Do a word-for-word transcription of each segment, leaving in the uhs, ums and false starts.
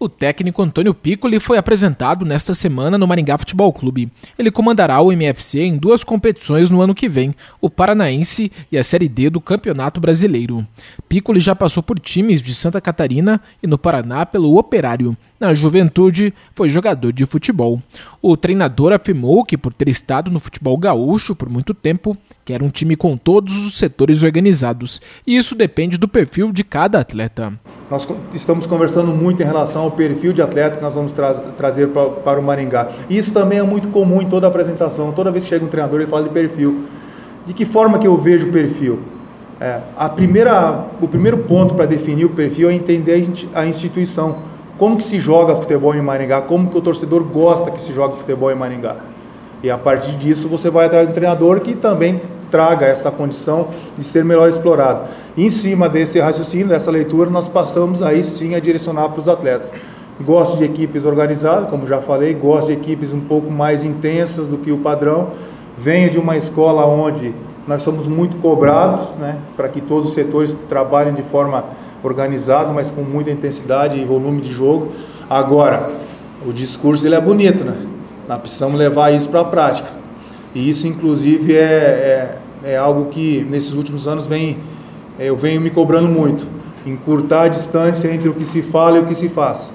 O técnico Antônio Piccoli foi apresentado nesta semana no Maringá Futebol Clube. Ele comandará o M F C em duas competições no ano que vem, o Paranaense e a Série D do Campeonato Brasileiro. Piccoli já passou por times de Santa Catarina e no Paraná pelo Operário. Na juventude, foi jogador de futebol. O treinador afirmou que, por ter estado no futebol gaúcho por muito tempo, quer um time com todos os setores organizados, e isso depende do perfil de cada atleta. Nós estamos conversando muito em relação ao perfil de atleta que nós vamos tra- trazer pra, para o Maringá. E isso também é muito comum em toda a apresentação. Toda vez que chega um treinador, ele fala de perfil. De que forma que eu vejo o perfil? É, a primeira, o primeiro ponto para definir o perfil é entender a instituição. Como que se joga futebol em Maringá? Como que o torcedor gosta que se jogue futebol em Maringá? E a partir disso você vai atrás de um treinador que também traga essa condição de ser melhor explorado. E em cima desse raciocínio, dessa leitura, nós passamos aí sim a direcionar para os atletas. Gosto de equipes organizadas, como já falei, gosto de equipes um pouco mais intensas do que o padrão. Venho de uma escola onde nós somos muito cobrados, né, para que todos os setores trabalhem de forma organizada, mas com muita intensidade e volume de jogo. Agora, o discurso ele é bonito, né? Nós precisamos levar isso para a prática. E isso, inclusive, é, é, é algo que, nesses últimos anos, vem, eu venho me cobrando muito. Encurtar a distância entre o que se fala e o que se faz.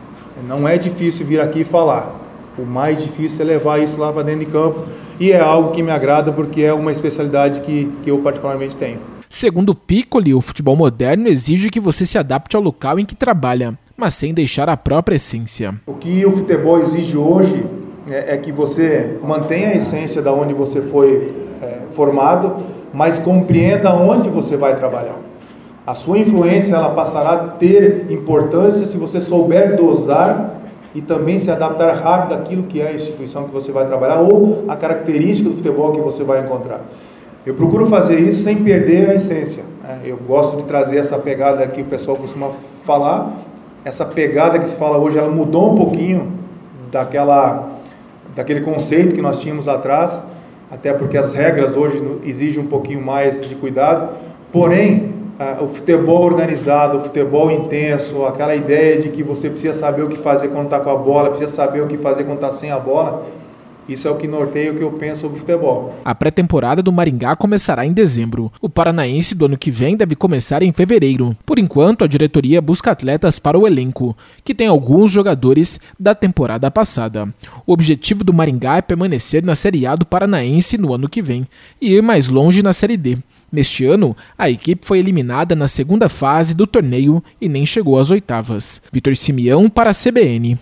Não é difícil vir aqui e falar. O mais difícil é levar isso lá para dentro de campo. E é algo que me agrada porque é uma especialidade que, que eu particularmente tenho. Segundo Piccoli, o futebol moderno exige que você se adapte ao local em que trabalha, mas sem deixar a própria essência. O que o futebol exige hoje é, é que você mantenha a essência da onde você foi é, formado, mas compreenda onde você vai trabalhar. A sua influência ela passará a ter importância se você souber dosar e também se adaptar rápido àquilo que é a instituição que você vai trabalhar ou a característica do futebol que você vai encontrar. Eu procuro fazer isso sem perder a essência. Né? Eu gosto de trazer essa pegada que o pessoal costuma falar. Essa pegada que se fala hoje, ela mudou um pouquinho daquela, daquele conceito que nós tínhamos atrás, até porque as regras hoje exigem um pouquinho mais de cuidado. Porém, Uh, o futebol organizado, o futebol intenso, aquela ideia de que você precisa saber o que fazer quando está com a bola, precisa saber o que fazer quando está sem a bola, isso é o que norteia o que eu penso sobre futebol. A pré-temporada do Maringá começará em dezembro. O Paranaense do ano que vem deve começar em fevereiro. Por enquanto, a diretoria busca atletas para o elenco, que tem alguns jogadores da temporada passada. O objetivo do Maringá é permanecer na Série A do Paranaense no ano que vem e ir mais longe na Série D. Neste ano, a equipe foi eliminada na segunda fase do torneio e nem chegou às oitavas. Vitor Simeão para a C B N.